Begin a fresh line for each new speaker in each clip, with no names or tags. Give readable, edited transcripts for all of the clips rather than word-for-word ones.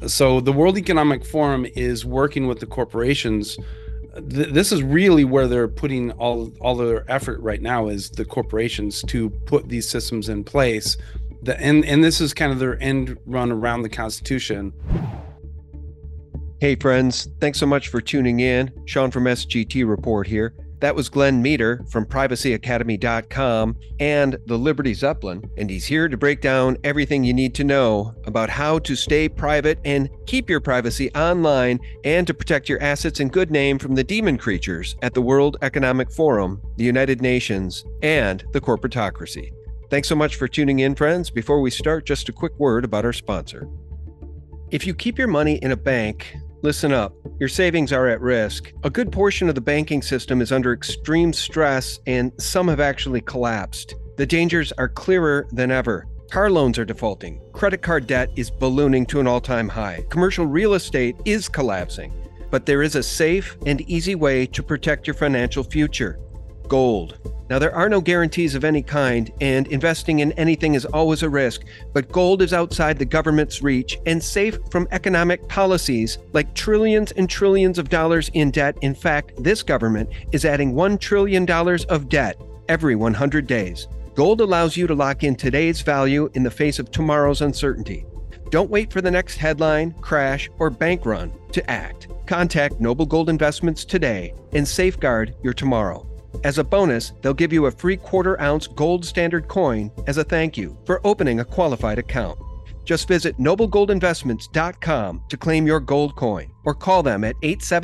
So the World Economic Forum is working with the corporations. This is really where they're putting all their effort right now, is the corporations, to put these systems in place. And this is kind of their end run around the Constitution.
Hey friends, thanks so much for tuning in. Sean from SGT Report here. That was Glenn Meter from privacyacademy.com and the Liberty Zeppelin, and he's here to break down everything you need to know about how to stay private and keep your privacy online, and to protect your assets and good name from the demon creatures at the World Economic Forum, the United Nations, and the corporatocracy. Thanks so much for tuning in, friends. Before we start, just a quick word about our sponsor. If you keep your money in a bank, listen up. Your savings are at risk. A good portion of the banking system is under extreme stress, and some have actually collapsed. The dangers are clearer than ever. Car loans are defaulting. Credit card debt is ballooning to an all-time high. Commercial real estate is collapsing. But there is a safe and easy way to protect your financial future: gold. Now, there are no guarantees of any kind, and investing in anything is always a risk, but gold is outside the government's reach and safe from economic policies like trillions and trillions of dollars in debt. In fact, this government is adding $1 trillion of debt every 100 days. Gold allows you to lock in today's value in the face of tomorrow's uncertainty. Don't wait for the next headline, crash, or bank run to act. Contact Noble Gold Investments today and safeguard your tomorrow. As a bonus, they'll give you a free quarter-ounce gold standard coin as a thank you for opening a qualified account. Just visit noblegoldinvestments.com to claim your gold coin, or call them at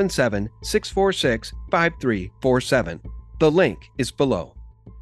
877-646-5347. The link is below.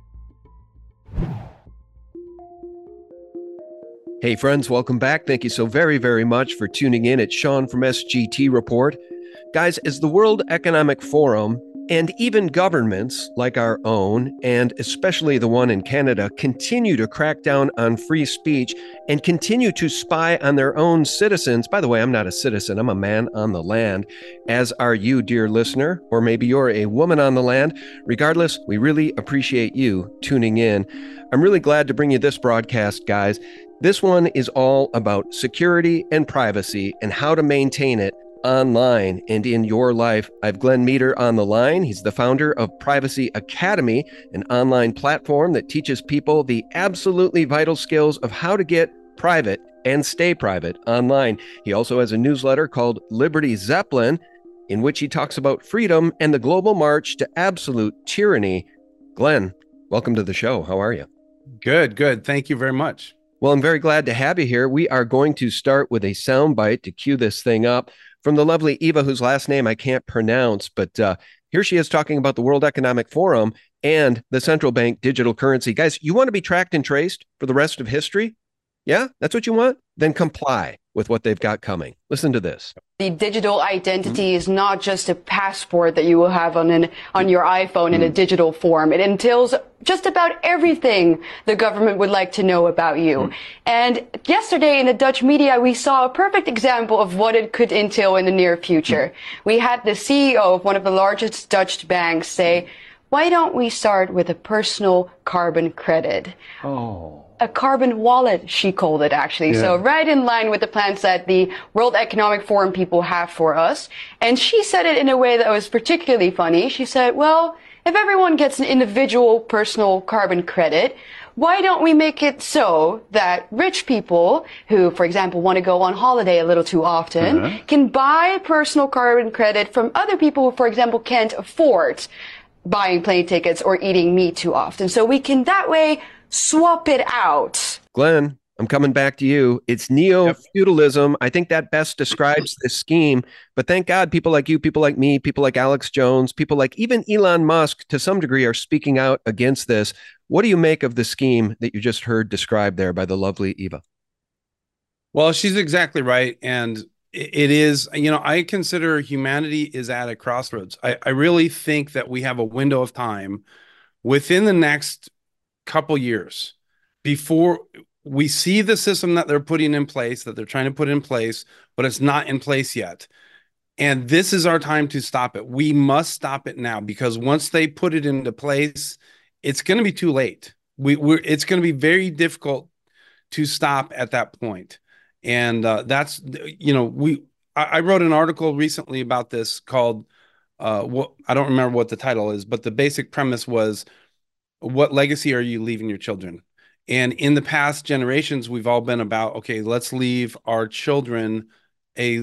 Hey friends, welcome back. Thank you so very, very much for tuning in. It's Sean from SGT Report. Guys, as the World Economic Forum and even governments like our own, and especially the one in Canada, continue to crack down on free speech and continue to spy on their own citizens. By the way, I'm not a citizen. I'm a man on the land, as are you, dear listener, or maybe you're a woman on the land. Regardless, we really appreciate you tuning in. I'm really glad to bring you this broadcast, guys. This one is all about security and privacy and how to maintain it online and in your life. I have Glenn Meter on the line. He's the founder of Privacy Academy, an online platform that teaches people the absolutely vital skills of how to get private and stay private online. He also has a newsletter called Liberty Zeppelin, in which he talks about freedom and the global march to absolute tyranny. Glenn, welcome to the show. How are you?
Good. Thank you very much.
Well, I'm very glad to have you here. We are going to start with a soundbite to cue this thing up from the lovely Eva, whose last name I can't pronounce, but here she is talking about the World Economic Forum and the central bank digital currency. Guys, you want to be tracked and traced for the rest of history? Yeah, that's what you want? Then comply with what they've got coming. Listen to this.
The digital identity is not just a passport that you will have on your iPhone in a digital form. It entails just about everything the government would like to know about you. And yesterday in the Dutch media, we saw a perfect example of what it could entail in the near future. We had the CEO of one of the largest Dutch banks say, "Why don't we start with a personal carbon credit?"
Oh.
A carbon wallet, she called it, actually.
Yeah.
So right in line with the plans that the World Economic Forum people have for us. And she said it in a way that was particularly funny. She said, well, if everyone gets an individual personal carbon credit, why don't we make it so that rich people who, for example, want to go on holiday a little too often can buy personal carbon credit from other people who, for example, can't afford buying plane tickets or eating meat too often. So we can that way swap it out.
Glenn, I'm coming back to you. It's neo-feudalism. I think that best describes this scheme. But thank God people like you, people like me, people like Alex Jones, people like even Elon Musk, to some degree, are speaking out against this. What do you make of the scheme that you just heard described there by the lovely Eva?
Well, she's exactly right. And it is, I consider humanity is at a crossroads. I really think that we have a window of time within the next couple years before we see the system that they're putting in place, that they're trying to put in place, but it's not in place yet. And this is our time to stop it. We must stop it now, because once they put it into place, it's going to be too late. It's going to be very difficult to stop at that point. And that's, I wrote an article recently about this called, what I don't remember what the title is, but the basic premise was, what legacy are you leaving your children? And in the past generations, we've all been about, okay, let's leave our children a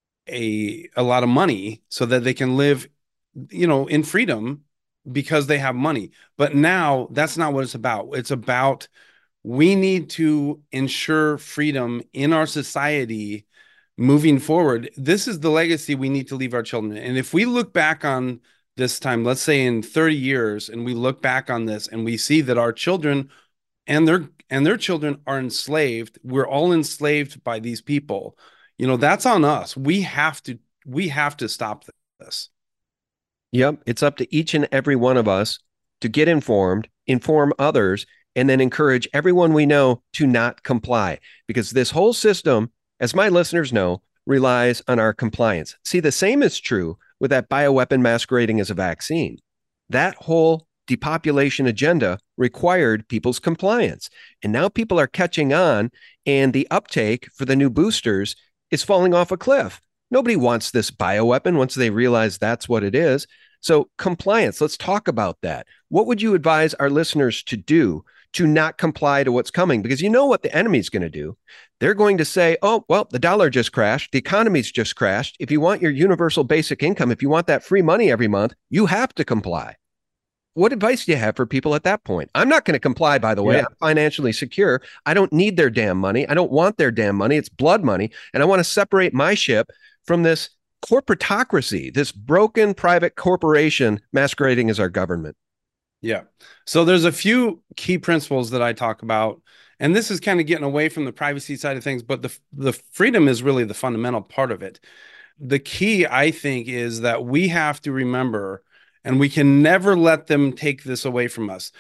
a lot of money so that they can live, in freedom because they have money. But now that's not what it's about. It's about, we need to ensure freedom in our society moving forward. This is the legacy we need to leave our children. And if we look back on this time, let's say in 30 years, and we look back on this and we see that our children and their children are enslaved, we're all enslaved by these people. That's on us. We have to stop this.
Yep. It's up to each and every one of us to get informed, inform others, and then encourage everyone we know to not comply. Because this whole system, as my listeners know, relies on our compliance. See, the same is true with that bioweapon masquerading as a vaccine. That whole depopulation agenda required people's compliance. And now people are catching on, and the uptake for the new boosters is falling off a cliff. Nobody wants this bioweapon once they realize that's what it is. So, compliance, let's talk about that. What would you advise our listeners to do to not comply to what's coming? Because you know what the enemy's going to do. They're going to say, oh, well, the dollar just crashed. The economy's just crashed. If you want your universal basic income, if you want that free money every month, you have to comply. What advice do you have for people at that point? I'm not going to comply, by the way. Yeah. I'm financially secure. I don't need their damn money. I don't want their damn money. It's blood money. And I want to separate my ship from this corporatocracy, this broken private corporation masquerading as our government.
Yeah. So there's a few key principles that I talk about, and this is kind of getting away from the privacy side of things, but the freedom is really the fundamental part of it. The key, I think, is that we have to remember, and we can never let them take this away from us.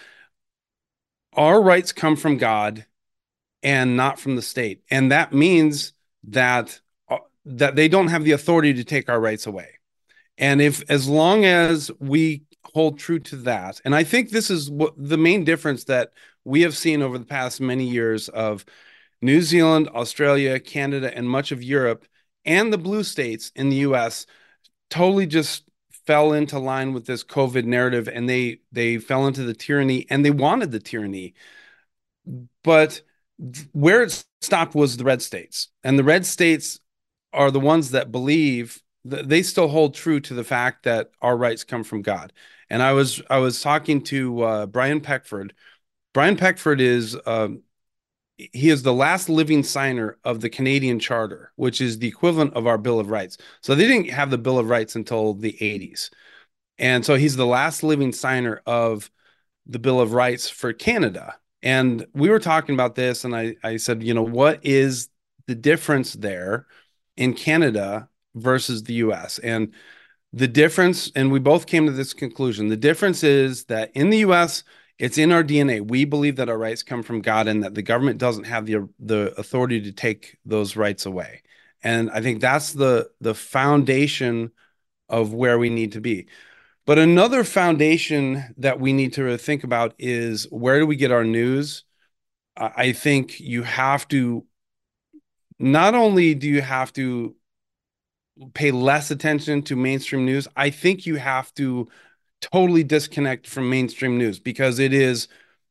Our rights come from God and not from the state. And that means that they don't have the authority to take our rights away. And as long as we hold true to that, and I think this is what the main difference that we have seen over the past many years of New Zealand, Australia, Canada, and much of Europe, and the blue states in the US totally just fell into line with this COVID narrative, and they fell into the tyranny, and they wanted the tyranny. But where it stopped was the red states, and the red states are the ones that believe they still hold true to the fact that our rights come from God. And I was talking to Brian Peckford. Brian Peckford is he is the last living signer of the Canadian Charter, which is the equivalent of our Bill of Rights. So they didn't have the Bill of Rights until the 80s. And so he's the last living signer of the Bill of Rights for Canada. And we were talking about this, and I said, what is the difference there in Canada versus the US? And the difference, and we both came to this conclusion, the difference is that in the US, it's in our DNA. We believe that our rights come from God and that the government doesn't have the authority to take those rights away. And I think that's the foundation of where we need to be. But another foundation that we need to think about is, where do we get our news? I think you have to, not only do you have to pay less attention to mainstream news, I think you have to totally disconnect from mainstream news, because it is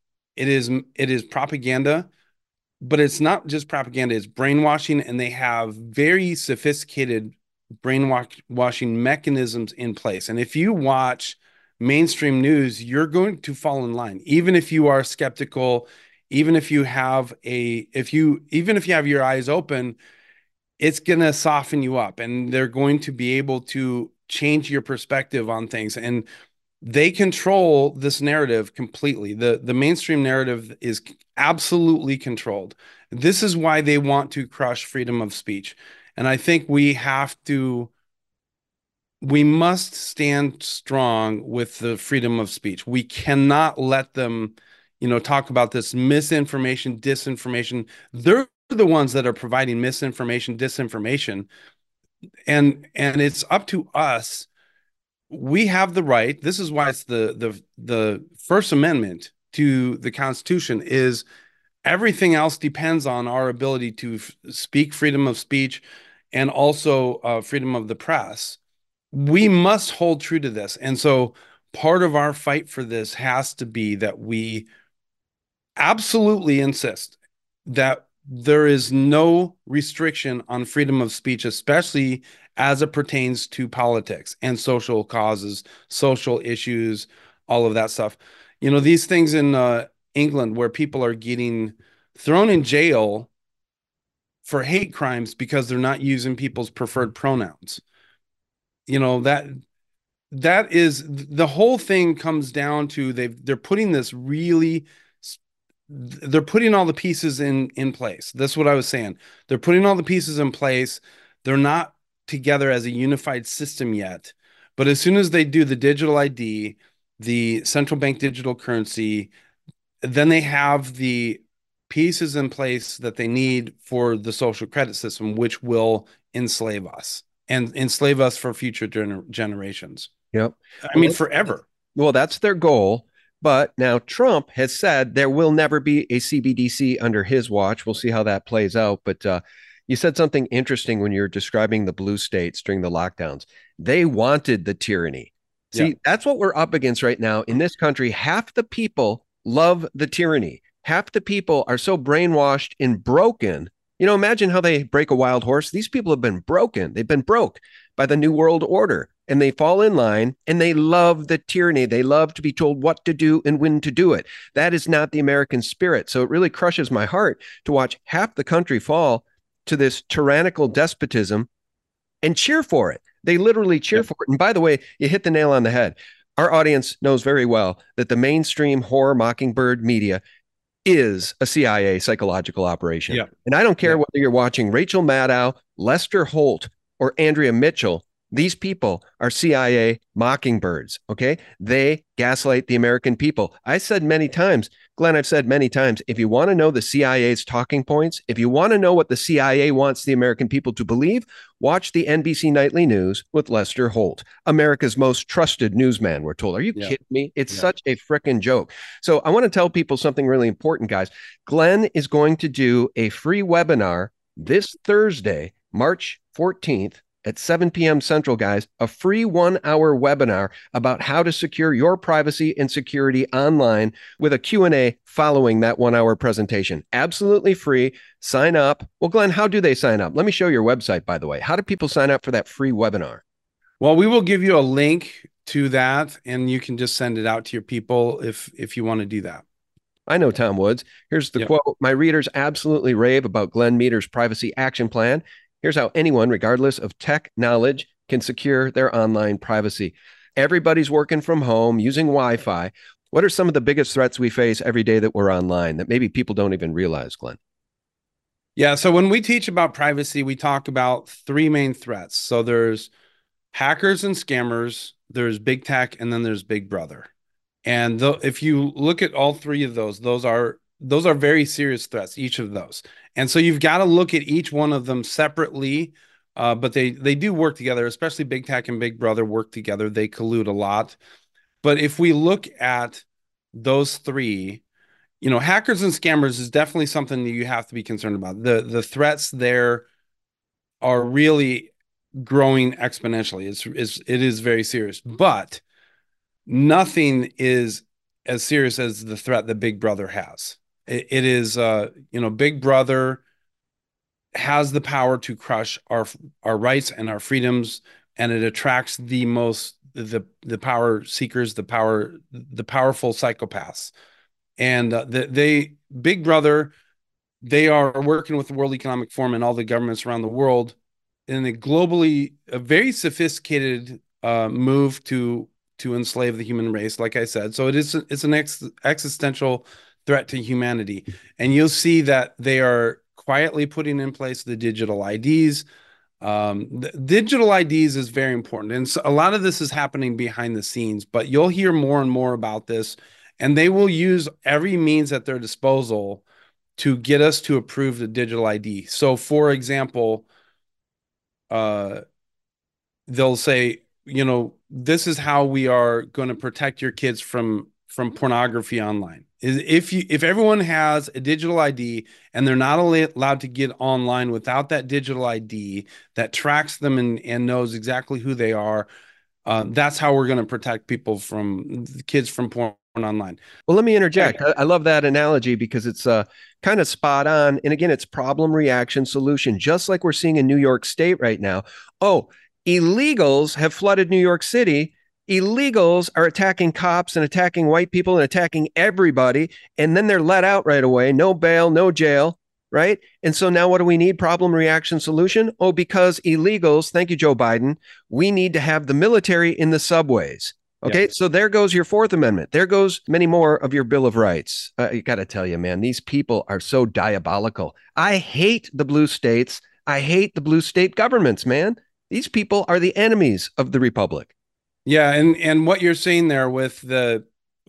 propaganda, but it's not just propaganda, it's brainwashing, and they have very sophisticated brainwashing mechanisms in place. And if you watch mainstream news, you're going to fall in line, even if you are skeptical, even if you have your eyes open, it's going to soften you up, and they're going to be able to change your perspective on things. And they control this narrative completely. The mainstream narrative is absolutely controlled. This is why they want to crush freedom of speech. And I think we must stand strong with the freedom of speech. We cannot let them, talk about this misinformation, disinformation. They're the ones that are providing misinformation, disinformation. And it's up to us. We have the right. This is why it's the First Amendment to the Constitution is, everything else depends on our ability to speak freedom of speech and also freedom of the press. We must hold true to this. And so part of our fight for this has to be that we absolutely insist that there is no restriction on freedom of speech, especially as it pertains to politics and social causes, social issues, all of that stuff. You know, these things in England where people are getting thrown in jail for hate crimes because they're not using people's preferred pronouns. You know, that is the whole thing comes down to they're putting this really they're putting all the pieces in place. That's what I was saying. They're putting all the pieces in place. They're not together as a unified system yet. But as soon as they do the digital ID, the central bank digital currency, then they have the pieces in place that they need for the social credit system, which will enslave us and enslave us for future generations.
Yep.
I mean, forever.
Well, that's their goal. But now Trump has said there will never be a CBDC under his watch. We'll see how that plays out. But you said something interesting when you were describing the blue states during the lockdowns. They wanted the tyranny. See,
Yeah.
that's what we're up against right now in this country. Half the people love the tyranny. Half the people are so brainwashed and broken. You know, imagine how they break a wild horse. These people have been broken. They've been broke by the New World Order and they fall in line and they love the tyranny. They love to be told what to do and when to do it. That is not the American spirit. So it really crushes my heart to watch half the country fall to this tyrannical despotism and cheer for it. They literally cheer for it. And by the way, you hit the nail on the head. Our audience knows very well that the mainstream horror mockingbird media is a CIA psychological operation.
Yeah.
And I don't care whether you're watching Rachel Maddow, Lester Holt, or Andrea Mitchell. These people are CIA mockingbirds, okay? They gaslight the American people. I said many times, Glenn, I've said many times, if you want to know the CIA's talking points, if you want to know what the CIA wants the American people to believe, watch the NBC Nightly News with Lester Holt, America's most trusted newsman, we're told. Are you kidding me? It's such a frickin' joke. So I want to tell people something really important, guys. Glenn is going to do a free webinar this Thursday, March 14th, at 7 p.m. Central, guys, a free 1-hour webinar about how to secure your privacy and security online with a Q&A following that 1-hour presentation. Absolutely free. Sign up. Well, Glenn, how do they sign up? Let me show your website, by the way. How do people sign up for that free webinar?
Well, we will give you a link to that, and you can just send it out to your people if you want to do that.
I know Tom Woods. Here's the quote. My readers absolutely rave about Glenn Meter's privacy action plan. Here's how anyone, regardless of tech knowledge, can secure their online privacy. Everybody's working from home using Wi-Fi. What are some of the biggest threats we face every day that we're online that maybe people don't even realize, Glenn?
Yeah, so when we teach about privacy, we talk about three main threats. So there's hackers and scammers, there's big tech, and then there's Big Brother. And if you look at all three of those are very serious threats, each of those. And so you've got to look at each one of them separately, but they do work together, especially Big Tech and Big Brother work together. They collude a lot. But if we look at those three, you know, hackers and scammers is definitely something that you have to be concerned about. The threats there are really growing exponentially. It is very serious, but nothing is as serious as the threat that Big Brother has. It is, you know, Big Brother has the power to crush our rights and our freedoms, and it attracts the power seekers, the powerful psychopaths, and Big Brother, they are working with the World Economic Forum and all the governments around the world in a very sophisticated move to enslave the human race, like I said. So it's an existential threat to humanity. And you'll see that they are quietly putting in place the digital IDs. The digital IDs is very important. And so a lot of this is happening behind the scenes, but you'll hear more and more about this. And they will use every means at their disposal to get us to approve the digital ID. So, for example, they'll say, you know, this is how we are going to protect your kids from from pornography online. Is if everyone has a digital ID and they're not allowed to get online without that digital ID that tracks them and knows exactly who they are, that's how we're going to protect people from kids from porn online.
Well, let me interject. I love that analogy because it's kind of spot on. And again, it's problem, reaction, solution, just like we're seeing in New York State right now. Oh, illegals have flooded New York City. Illegals are attacking cops and attacking white people and attacking everybody. And then they're let out right away. No bail, no jail. Right. And so now what do we need? Problem, reaction, solution. Oh, because illegals, thank you, Joe Biden, we need to have the military in the subways. Okay, yep. So there goes your Fourth Amendment. There goes many more of your Bill of Rights. You got to tell you, man, these people are so diabolical. I hate the blue states. I hate the blue state governments, man. These people are the enemies of the republic.
Yeah, and what you're saying there with the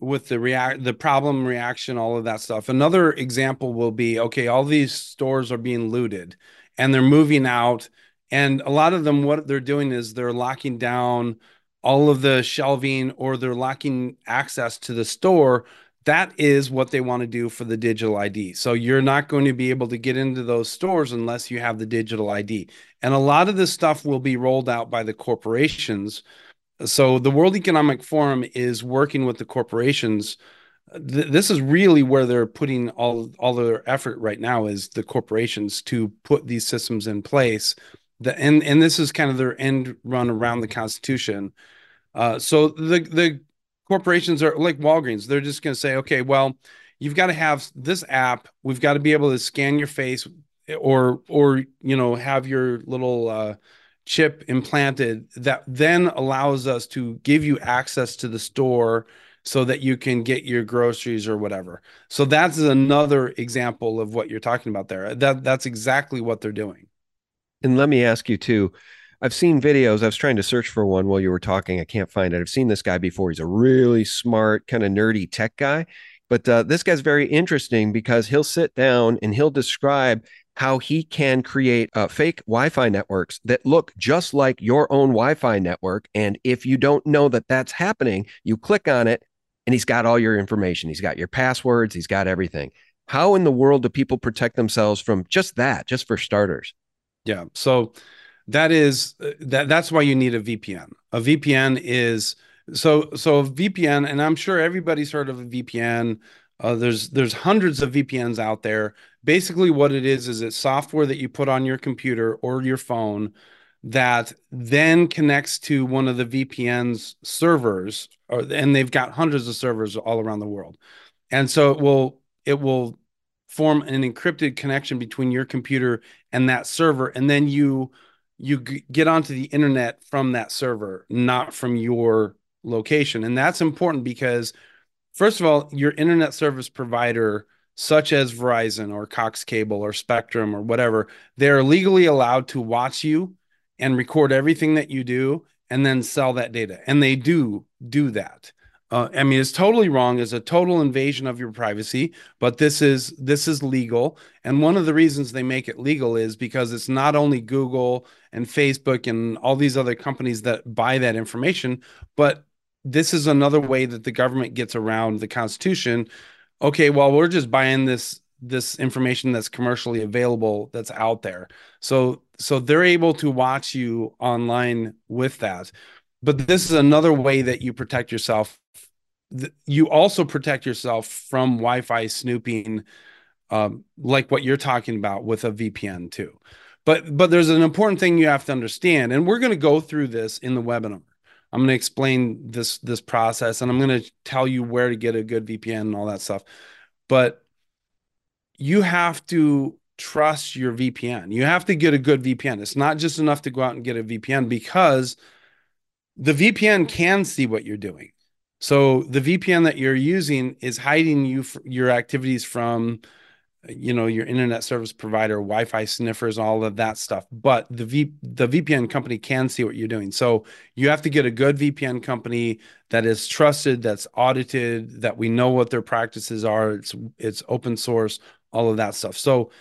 problem, reaction, all of that stuff. Another example will be, okay, all these stores are being looted and they're moving out, and a lot of them, what they're doing is they're locking down all of the shelving, or they're locking access to the store. That is what they want to do for the digital ID. So you're not going to be able to get into those stores unless you have the digital ID. And a lot of this stuff will be rolled out by the corporations. So the World Economic Forum is working with the corporations. This is really where they're putting all their effort right now, is the corporations, to put these systems in place. And this is kind of their end run around the Constitution. So the corporations are like Walgreens. They're just going to say, okay, well, you've got to have this app. We've got to be able to scan your face, or have your little chip implanted that then allows us to give you access to the store so that you can get your groceries or whatever. So that's another example of what you're talking about there. That's exactly what they're doing.
And let me ask you too, I've seen videos. I was trying to search for one while you were talking. I can't find it. I've seen this guy before. He's a really smart, kind of nerdy tech guy. But this guy's very interesting because he'll sit down and he'll describe how he can create fake Wi-Fi networks that look just like your own Wi-Fi network. And if you don't know that that's happening, you click on it and he's got all your information. He's got your passwords. He's got everything. How in the world do people protect themselves from just that, just for starters?
Yeah. So that's why you need a VPN. A VPN is so a VPN, and I'm sure everybody's heard of a VPN. There's hundreds of VPNs out there. Basically, what it is it's software that you put on your computer or your phone that then connects to one of the VPN's servers, and they've got hundreds of servers all around the world. And so it will form an encrypted connection between your computer and that server, and then you get onto the internet from that server, not from your location. And that's important because, first of all, your internet service provider, such as Verizon or Cox Cable or Spectrum or whatever, they're legally allowed to watch you and record everything that you do and then sell that data. And they do that. I mean, it's totally wrong. It's a total invasion of your privacy, but this is legal. And one of the reasons they make it legal is because it's not only Google and Facebook and all these other companies that buy that information, but this is another way that the government gets around the Constitution. Okay, well, we're just buying this information that's commercially available, that's out there. So they're able to watch you online with that. But this is another way that you protect yourself. You also protect yourself from Wi-Fi snooping, like what you're talking about with a VPN too. But there's an important thing you have to understand, and we're going to go through this in the webinar. I'm going to explain this process, and I'm going to tell you where to get a good VPN and all that stuff. But you have to trust your VPN. You have to get a good VPN. It's not just enough to go out and get a VPN, because the VPN can see what you're doing. So the VPN that you're using is hiding your activities from, your internet service provider, Wi-Fi sniffers, all of that stuff. But the VPN company can see what you're doing. So you have to get a good VPN company that is trusted, that's audited, that we know what their practices are. It's open source, all of that stuff. So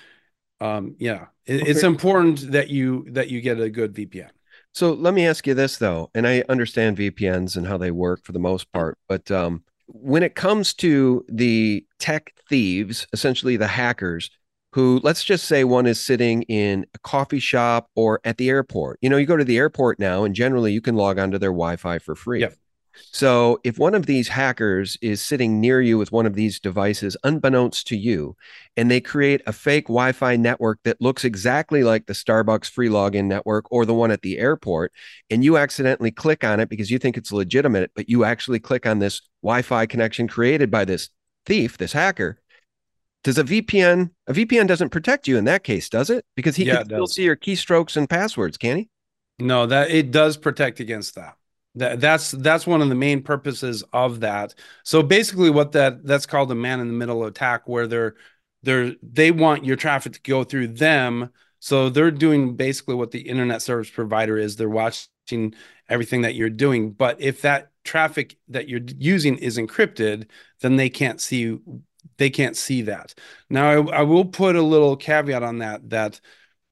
it's important that you get a good VPN.
So let me ask you this, though, and I understand VPNs and how they work for the most part, but when it comes to the tech thieves, essentially the hackers, who, let's just say one is sitting in a coffee shop or at the airport. You go to the airport now, and generally you can log onto their Wi-Fi for free.
Yep.
So if one of these hackers is sitting near you with one of these devices, unbeknownst to you, and they create a fake Wi-Fi network that looks exactly like the Starbucks free login network or the one at the airport, and you accidentally click on it because you think it's legitimate, but you actually click on this Wi-Fi connection created by this thief, this hacker, does a VPN doesn't protect you in that case, does it? Because he
Yeah,
can
it
still
does.
see your keystrokes and passwords, can he?
No, that it does protect against that. That's one of the main purposes of that. So basically what that's called a man in the middle attack, where they want your traffic to go through them. So they're doing basically what the internet service provider is. They're watching everything that you're doing. But if that traffic that you're using is encrypted, then they can't see that. Now I will put a little caveat on that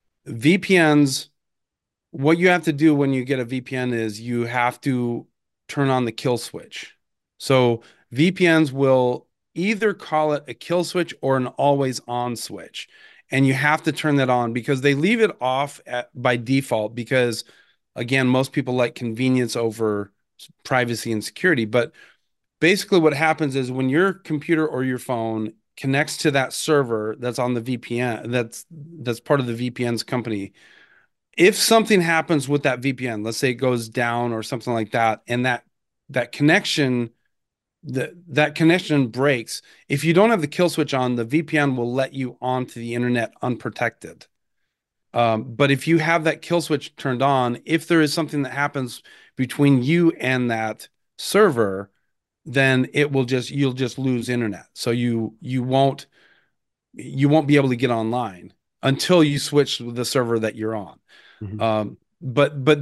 VPNs, what you have to do when you get a VPN is you have to turn on the kill switch. So VPNs will either call it a kill switch or an always on switch. And you have to turn that on because they leave it off by default because, again, most people like convenience over privacy and security. But basically, what happens is when your computer or your phone connects to that server that's on the VPN, that's part of the VPN's company, if something happens with that VPN, let's say it goes down or something like that, and that connection that connection breaks, if you don't have the kill switch on, the VPN will let you onto the internet unprotected. But if you have that kill switch turned on, if there is something that happens between you and that server, then you'll just lose internet. So you won't be able to get online until you switch the server that you're on.
Mhm.
But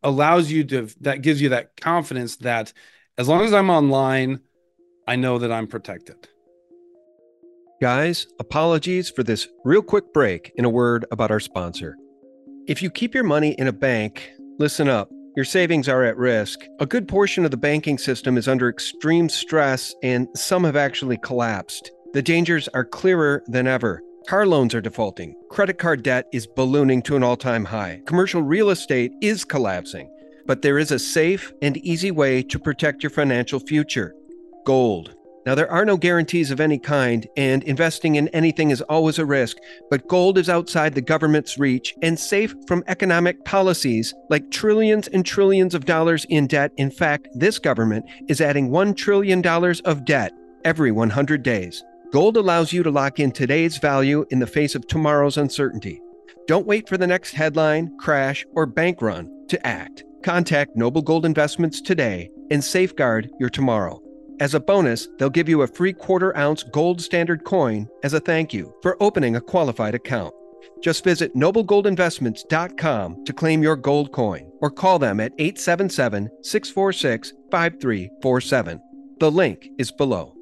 that gives you that confidence that as long as I'm online, I know that I'm protected.
Guys, apologies for this real quick break in a word about our sponsor. If you keep your money in a bank, listen up. Your savings are at risk. A good portion of the banking system is under extreme stress, and some have actually collapsed. The dangers are clearer than ever. Car loans are defaulting. Credit card debt is ballooning to an all-time high. Commercial real estate is collapsing. But there is a safe and easy way to protect your financial future: gold. Now, there are no guarantees of any kind, and investing in anything is always a risk, but gold is outside the government's reach and safe from economic policies like trillions and trillions of dollars in debt. In fact, this government is adding $1 trillion of debt every 100 days. Gold allows you to lock in today's value in the face of tomorrow's uncertainty. Don't wait for the next headline, crash, or bank run to act. Contact Noble Gold Investments today and safeguard your tomorrow. As a bonus, they'll give you a free quarter-ounce gold standard coin as a thank you for opening a qualified account. Just visit noblegoldinvestments.com to claim your gold coin or call them at 877-646-5347. The link is below.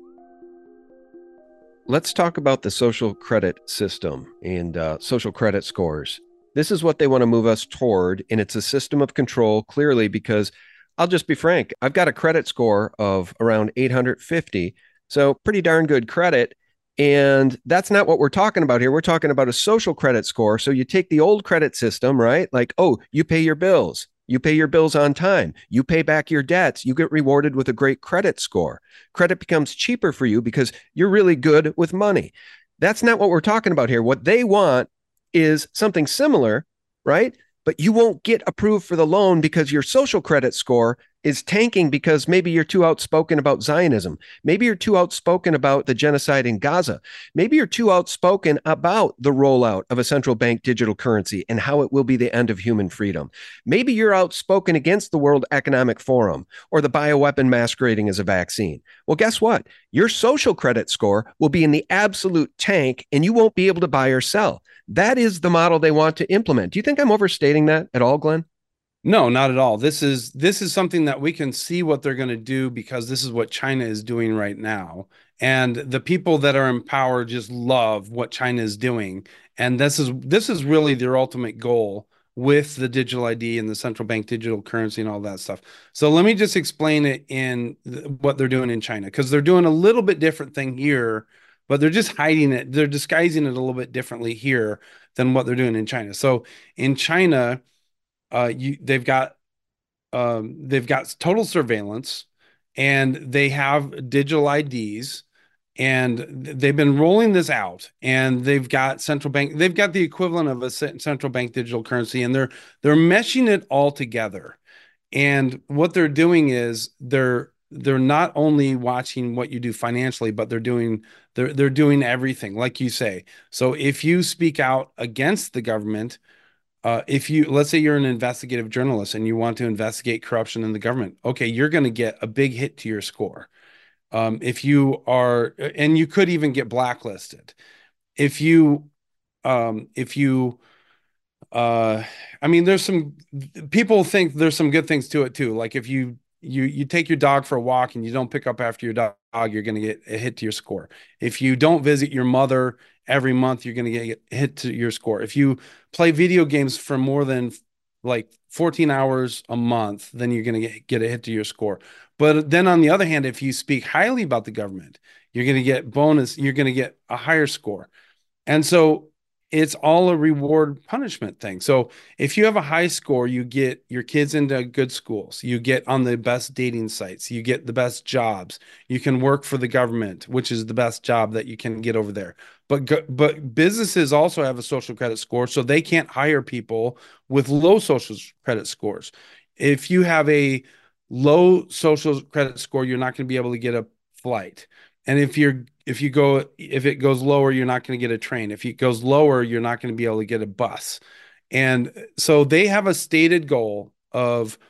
Let's talk about the social credit system and social credit scores. This is what they want to move us toward, and it's a system of control, clearly, because I'll just be frank, I've got a credit score of around 850, so pretty darn good credit. And that's not what we're talking about here. We're talking about a social credit score. So you take the old credit system, right? Like, oh, you pay your bills. You pay your bills on time. You pay back your debts. You get rewarded with a great credit score. Credit becomes cheaper for you because you're really good with money. That's not what we're talking about here. What they want is something similar, right? But you won't get approved for the loan because your social credit score is tanking because maybe you're too outspoken about Zionism. Maybe you're too outspoken about the genocide in Gaza. Maybe you're too outspoken about the rollout of a central bank digital currency and how it will be the end of human freedom. Maybe you're outspoken against the World Economic Forum or the bioweapon masquerading as a vaccine. Well, guess what? Your social credit score will be in the absolute tank and you won't be able to buy or sell. That is the model they want to implement. Do you think I'm overstating that at all, Glenn?
No, not at all. This is something that we can see what they're going to do because this is what China is doing right now. And the people that are in power just love what China is doing. And this is really their ultimate goal with the digital ID and the central bank digital currency and all that stuff. So let me just explain it in what they're doing in China, because they're doing a little bit different thing here, but they're just hiding it. They're disguising it a little bit differently here than what they're doing in China. So in China, they've got total surveillance, and they have digital IDs, and they've been rolling this out, and they've got the equivalent of a central bank digital currency, and they're meshing it all together. And what they're doing is they're not only watching what you do financially, but they're doing everything, like you say. So if you speak out against the government, if you, let's say you're an investigative journalist and you want to investigate corruption in the government, okay, you're going to get a big hit to your score. If you are, and you could even get blacklisted. If you, if you, I mean, there's some people think there's some good things to it too. Like if you take your dog for a walk and you don't pick up after your dog, you're going to get a hit to your score. If you don't visit your mother every month, you're going to get hit to your score. If you play video games for more than like 14 hours a month, then you're going to get a hit to your score. But then on the other hand, if you speak highly about the government, you're going to get you're going to get a higher score. And so it's all a reward punishment thing. So if you have a high score, you get your kids into good schools, you get on the best dating sites, you get the best jobs, you can work for the government, which is the best job that you can get over there. But businesses also have a social credit score, so they can't hire people with low social credit scores. If you have a low social credit score, you're not going to be able to get a flight. And if it goes lower, you're not going to get a train. If it goes lower, you're not going to be able to get a bus. And so they have a stated goal of,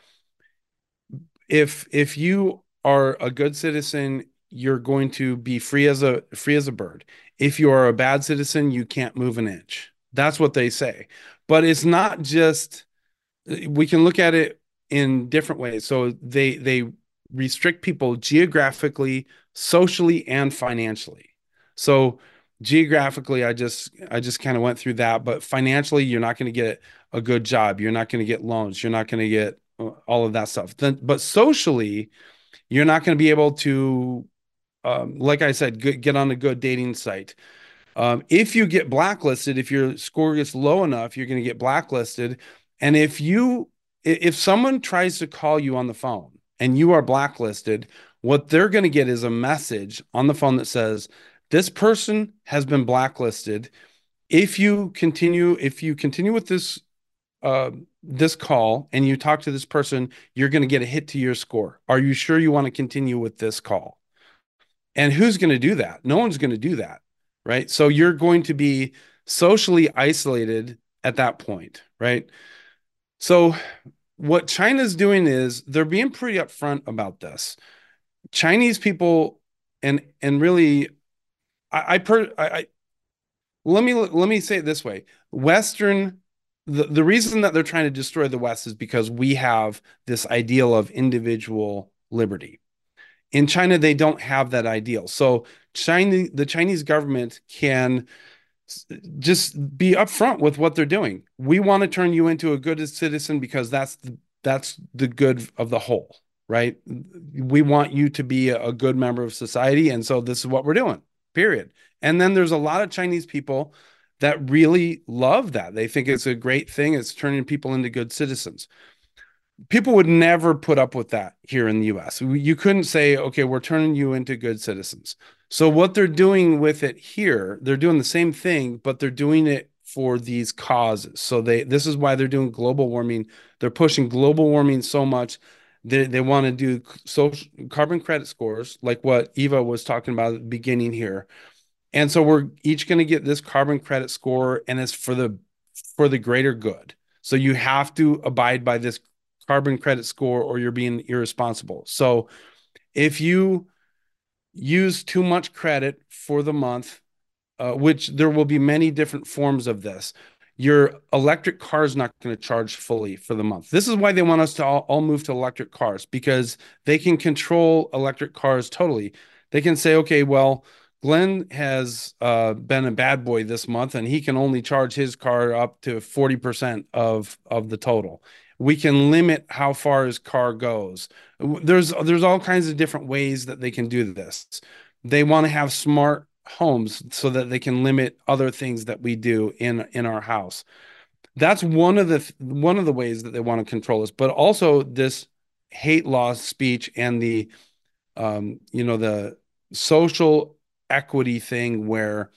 if you are a good citizen, you're going to be free as a bird. If you are a bad citizen, you can't move an inch. That's what they say. But it's not just, we can look at it in different ways. So they restrict people geographically, socially, and financially. So geographically, I just kind of went through that, but financially, you're not going to get a good job. You're not going to get loans. You're not going to get all of that stuff. But socially, you're not going to be able to, like I said, get on a good dating site. If you get blacklisted, if your score gets low enough, you're going to get blacklisted. And if someone tries to call you on the phone and you are blacklisted, what they're going to get is a message on the phone that says, this person has been blacklisted. If you continue with this call and you talk to this person, you're going to get a hit to your score. Are you sure you want to continue with this call? And who's going to do that? No one's going to do that, right? So you're going to be socially isolated at that point, right? So what China's doing is they're being pretty upfront about this. Chinese people, and really, let me say it this way. The reason that they're trying to destroy the West is because we have this ideal of individual liberty. In China, they don't have that ideal. So the Chinese government can just be upfront with what they're doing. We want to turn you into a good citizen because that's the good of the whole, right? We want you to be a good member of society, and so this is what we're doing, period. And then there's a lot of Chinese people that really love that. They think it's a great thing. It's turning people into good citizens. People would never put up with that here in the US. You couldn't say, okay, we're turning you into good citizens. So what they're doing with it here, they're doing the same thing, but they're doing it for these causes. So this is why they're doing global warming. They're pushing global warming so much. They want to do social carbon credit scores, like what Eva was talking about at the beginning here. And so we're each going to get this carbon credit score, and it's for the greater good. So you have to abide by this carbon credit score or you're being irresponsible. So if you use too much credit for the month, which there will be many different forms of this, your electric car is not going to charge fully for the month. This is why they want us to all move to electric cars, because they can control electric cars totally. They can say, okay, well, Glenn has been a bad boy this month, and he can only charge his car up to 40% of the total. We can limit how far his car goes. There's all kinds of different ways that they can do this. They want to have smart homes so that they can limit other things that we do in our house. That's one of the ways that they want to control us, but also this hate law speech and the social equity thing where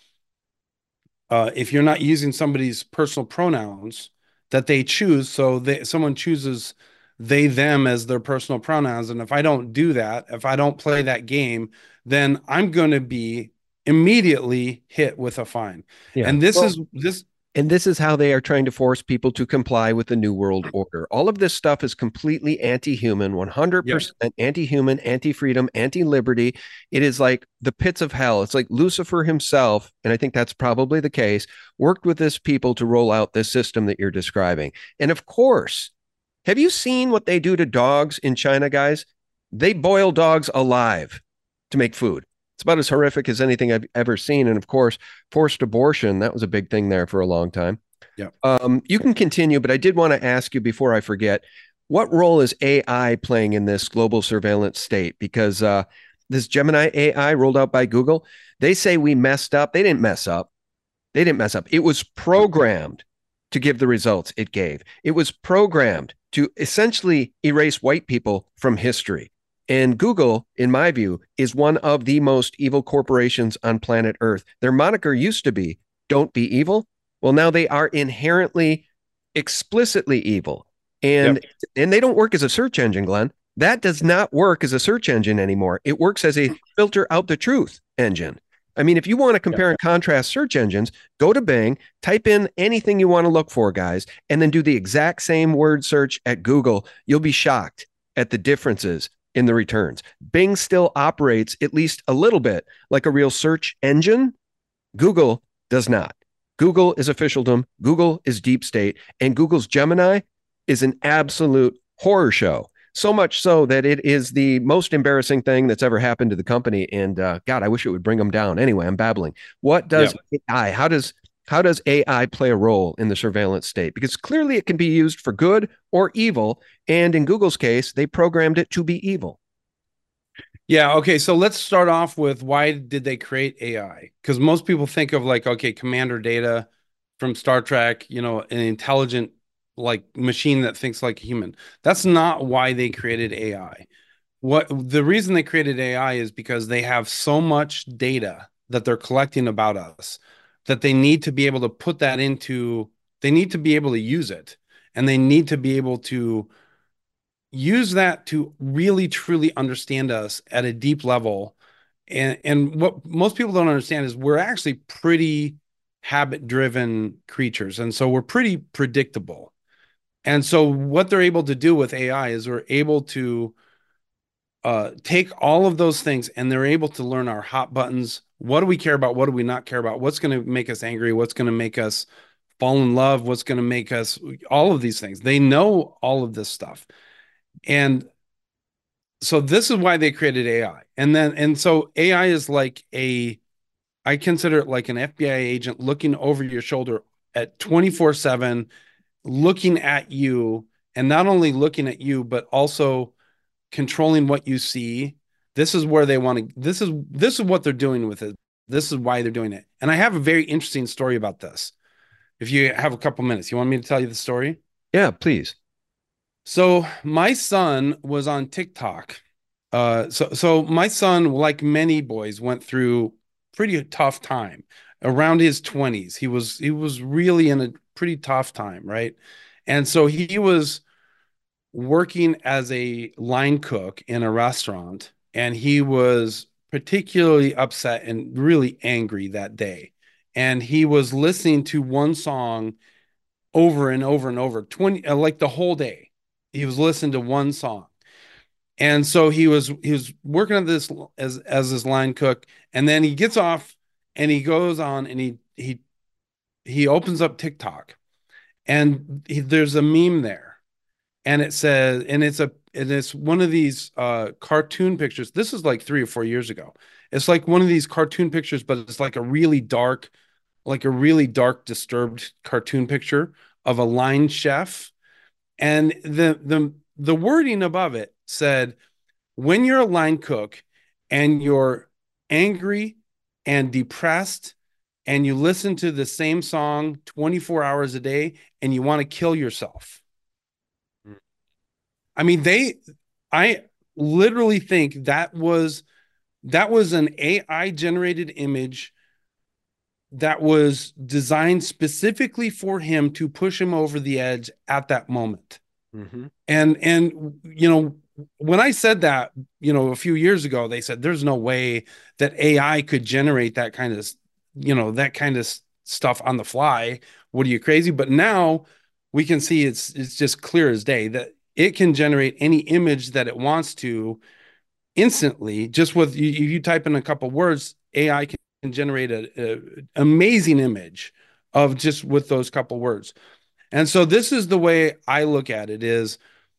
if you're not using somebody's personal pronouns that they choose, so someone chooses they them as their personal pronouns, and if I don't do that, if I don't play that game, then I'm going to be immediately hit with a fine.
Yeah.
And this
Well,
is this
and this is how they are trying to force people to comply with the New World Order. All of this stuff is completely anti human,
yeah
100% anti human, anti freedom, anti liberty. It is like the pits of hell. It's like Lucifer himself, and I think that's probably the case, worked with this people to roll out this system that you're describing. And of course, have you seen what they do to dogs in China, guys? They boil dogs alive to make food. It's about as horrific as anything I've ever seen. And of course, forced abortion, that was a big thing there for a long time.
yeah
You can continue, but I did want to ask you before I forget, what role is AI playing in this global surveillance state? Because this Gemini AI rolled out by Google, they say we messed up. They didn't mess up. They didn't mess up. It was programmed to give the results it gave. It was programmed to essentially erase white people from history. And Google, in my view, is one of the most evil corporations on planet Earth. Their moniker used to be "Don't be evil." Well, now they are inherently, explicitly evil,
yep
and they don't work as a search engine, Glenn. That does not work as a search engine anymore. It works as a filter out the truth engine. I mean, if you want to
yep
compare and contrast search engines, go to Bing, type in anything you want to look for, guys, and then do the exact same word search at Google. You'll be shocked at the differences in the returns. Bing still operates at least a little bit like a real search engine. Google does not. Google is officialdom, Google is deep state, and Google's Gemini is an absolute horror show. So much so that it is the most embarrassing thing that's ever happened to the company. And God, I wish it would bring them down. Anyway, I'm babbling. What does
yep
AI? How does AI play a role in the surveillance state? Because clearly it can be used for good or evil. And in Google's case, they programmed it to be evil.
Yeah, okay, so let's start off with why did they create AI? Because most people think of like, okay, Commander Data from Star Trek, an intelligent like machine that thinks like a human. That's not why they created AI. What the reason they created AI is because they have so much data that they're collecting about us that they need to be able to put that into, they need to be able to use it, and they need to be able to use that to really truly understand us at a deep level. And what most people don't understand is we're actually pretty habit driven creatures, and so we're pretty predictable. And so what they're able to do with AI is we're able to take all of those things, and they're able to learn our hot buttons. What do we care about? What do we not care about? What's going to make us angry? What's going to make us fall in love? What's going to make us, all of these things? They know all of this stuff. And so this is why they created AI. And so AI is like I consider it like an FBI agent looking over your shoulder at 24/7, looking at you, and not only looking at you, but also controlling what you see. This is where they want to, this is what they're doing with it. This is why they're doing it. And I have a very interesting story about this. If you have a couple minutes, you want me to tell you the story?
Yeah, please.
So my son was on TikTok. So my son, like many boys, went through pretty tough time around his 20s. He was really in a pretty tough time, right? And so he was working as a line cook in a restaurant, and he was particularly upset and really angry that day. And he was listening to one song over and over and over, 20 like the whole day. He was listening to one song. And so he was working on this as his line cook, and then he gets off and he goes on and he opens up TikTok, and there's a meme there, and it says, and it's one of these cartoon pictures. This is like 3 or 4 years ago, It's like one of these cartoon pictures, but it's like a really dark, disturbed cartoon picture of a line chef. And the wording above it said, when you're a line cook and you're angry and depressed and you listen to the same song 24 hours a day and you want to kill yourself. I mean, I literally think that was an AI generated image that was designed specifically for him to push him over the edge at that moment.
Mm-hmm.
And when I said that, a few years ago, they said there's no way that AI could generate that kind of stuff on the fly. What are you, crazy? But now we can see it's just clear as day that it can generate any image that it wants to instantly. Just with you type in a couple words, AI can generate a amazing image of just with those couple words. And so this is the way I look at it: is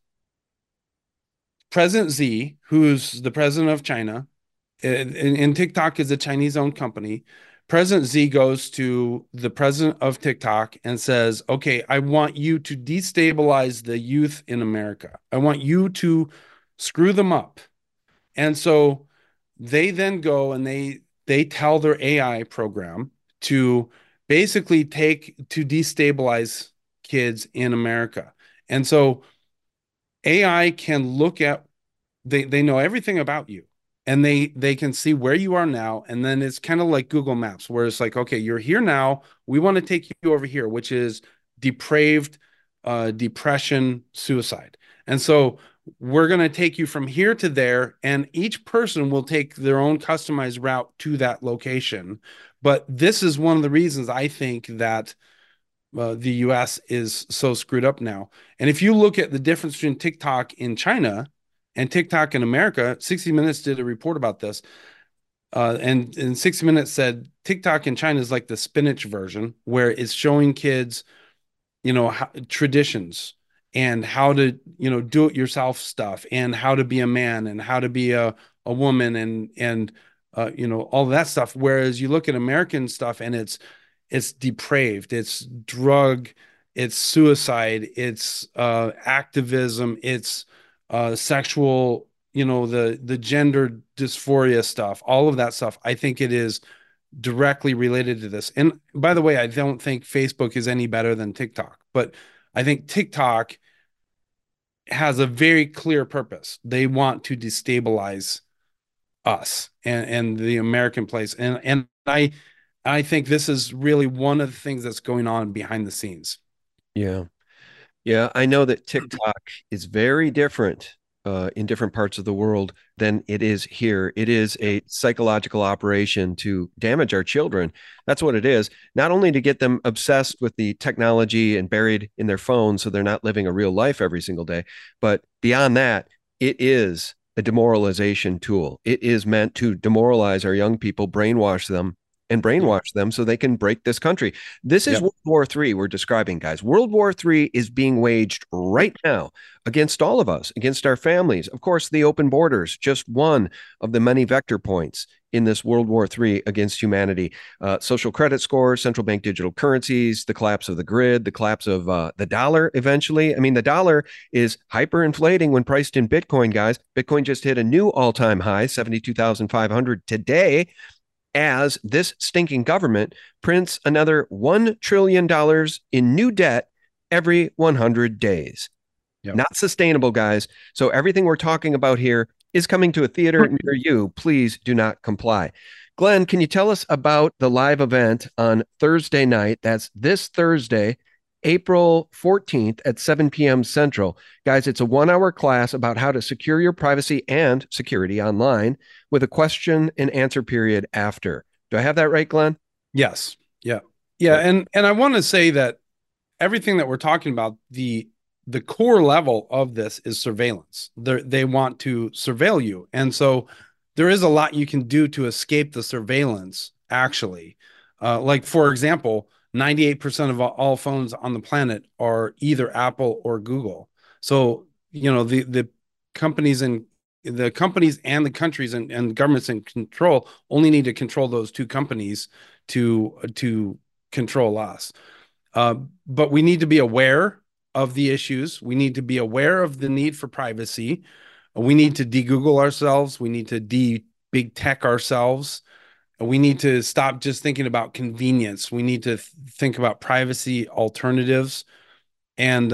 President Xi, who's the president of China, and TikTok is a Chinese-owned company. President Xi goes to the president of TikTok and says, "Okay, I want you to destabilize the youth in America. I want you to screw them up." And so they then go and they tell their AI program to basically to destabilize kids in America. And so AI can look at they know everything about you, and they can see where you are now, and then it's kind of like Google Maps, where it's like, okay, you're here now, we want to take you over here, which is depraved, depression, suicide. And so we're going to take you from here to there, and each person will take their own customized route to that location. But this is one of the reasons I think that the US is so screwed up now. And if you look at the difference between TikTok in China and TikTok in America, 60 Minutes did a report about this. And 60 Minutes said TikTok in China is like the spinach version, where it's showing kids, traditions and how to, do it yourself stuff, and how to be a man and how to be a woman, and all that stuff. Whereas you look at American stuff and it's depraved, it's drug, it's suicide, it's activism, it's sexual, the gender dysphoria stuff, all of that stuff. I think it is directly related to this. And by the way, I don't think Facebook is any better than TikTok, but I think TikTok has a very clear purpose. They want to destabilize us and the American place. And I think this is really one of the things that's going on behind the scenes.
Yeah. Yeah, I know that TikTok is very different in different parts of the world than it is here. It is a psychological operation to damage our children. That's what it is. Not only to get them obsessed with the technology and buried in their phones so they're not living a real life every single day, but beyond that, it is a demoralization tool. It is meant to demoralize our young people, brainwash them, and brainwash them so they can break this country. This is World War III we're describing, guys. World War III is being waged right now against all of us, against our families. Of course, the open borders, just one of the many vector points in this World War III against humanity. Social credit scores, central bank digital currencies, the collapse of the grid, the collapse of the dollar eventually. I mean, the dollar is hyperinflating when priced in Bitcoin, guys. Bitcoin just hit a new all-time high, 72,500 today, as this stinking government prints another $1 trillion in new debt every 100 days. Yep. Not sustainable, guys. So everything we're talking about here is coming to a theater near you. Please do not comply. Glenn, can you tell us about the live event on Thursday night? That's this Thursday, April 14th at 7 p.m. Central. Guys, it's a 1-hour class about how to secure your privacy and security online with a question and answer period after. Do I have that right, Glenn?
Yes. Yeah. Yeah. And I want to say that everything that we're talking about, the core level of this is surveillance. They want to surveil you. And so there is a lot you can do to escape the surveillance, actually. Like, for example, 98% of all phones on the planet are either Apple or Google. So, the companies in the companies and the countries and governments in control only need to control those two companies to control us. But we need to be aware of the issues. We need to be aware of the need for privacy. We need to de-Google ourselves. We need to de-big tech ourselves. We need to stop just thinking about convenience. We need to think about privacy alternatives. And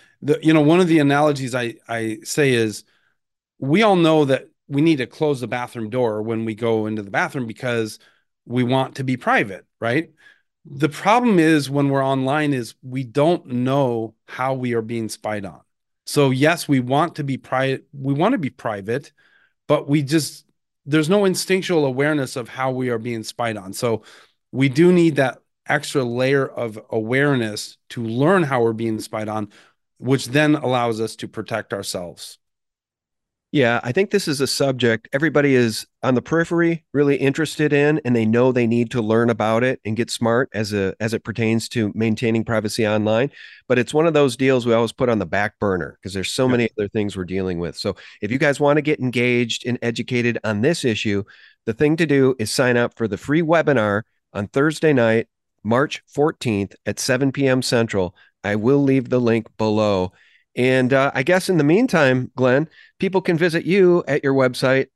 one of the analogies I say is, we all know that we need to close the bathroom door when we go into the bathroom because we want to be private, right? The problem is when we're online is we don't know how we are being spied on. So yes, we want to be private, but there's no instinctual awareness of how we are being spied on. So we do need that extra layer of awareness to learn how we're being spied on, which then allows us to protect ourselves.
Yeah, I think this is a subject everybody is on the periphery really interested in, and they know they need to learn about it and get smart as it pertains to maintaining privacy online. But it's one of those deals we always put on the back burner because there's so many other things we're dealing with. So if you guys want to get engaged and educated on this issue, the thing to do is sign up for the free webinar on Thursday night, March 14th at 7 p.m. Central. I will leave the link below. And I guess in the meantime, Glenn, people can visit you at your website,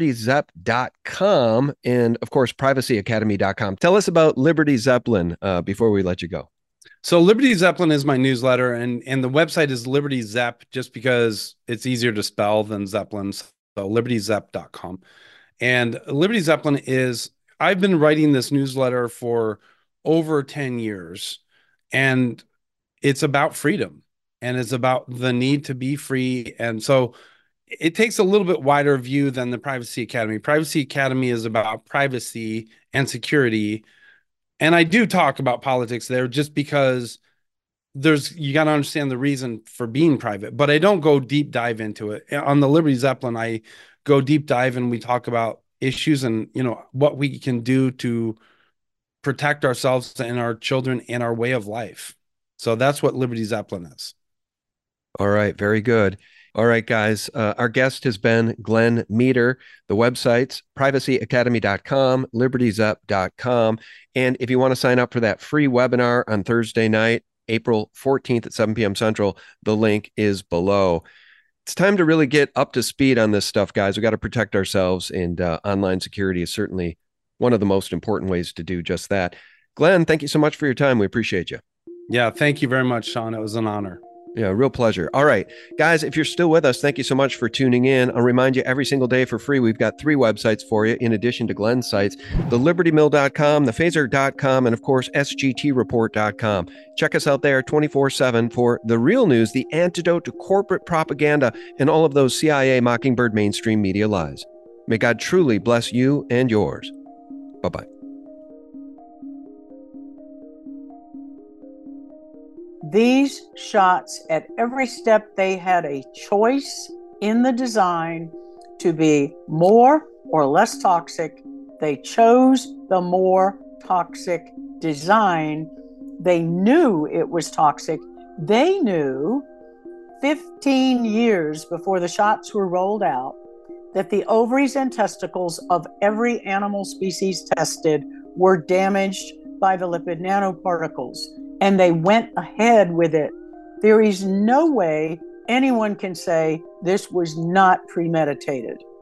libertyzep.com, and of course, privacyacademy.com. Tell us about Liberty Zeppelin before we let you go.
So Liberty Zeppelin is my newsletter, and the website is Liberty Zep just because it's easier to spell than Zeppelin. So libertyzep.com. And Liberty Zeppelin I've been writing this newsletter for over 10 years, and it's about freedom. And it's about the need to be free. And so it takes a little bit wider view than the Privacy Academy. Privacy Academy is about privacy and security. And I do talk about politics there just because you got to understand the reason for being private, but I don't go deep dive into it. On the Liberty Zeppelin, I go deep dive and we talk about issues and, what we can do to protect ourselves and our children and our way of life. So that's what Liberty Zeppelin is.
All right. Very good. All right, guys. Our guest has been Glenn Meter. The websites, privacyacademy.com, libertyzep.com. And if you want to sign up for that free webinar on Thursday night, April 14th at 7 p.m. Central, the link is below. It's time to really get up to speed on this stuff, guys. We got to protect ourselves, and online security is certainly one of the most important ways to do just that. Glenn, thank you so much for your time. We appreciate you.
Yeah, thank you very much, Sean. It was an honor.
Yeah, real pleasure. All right, guys, if you're still with us, thank you so much for tuning in. I'll remind you every single day for free, we've got 3 websites for you in addition to Glenn's sites, thelibertymill.com, thephaser.com, and of course, sgtreport.com. Check us out there 24/7 for the real news, the antidote to corporate propaganda and all of those CIA Mockingbird mainstream media lies. May God truly bless you and yours. Bye-bye.
These shots, at every step, they had a choice in the design to be more or less toxic. They chose the more toxic design. They knew it was toxic. They knew 15 years before the shots were rolled out that the ovaries and testicles of every animal species tested were damaged by the lipid nanoparticles. And they went ahead with it. There is no way anyone can say this was not premeditated.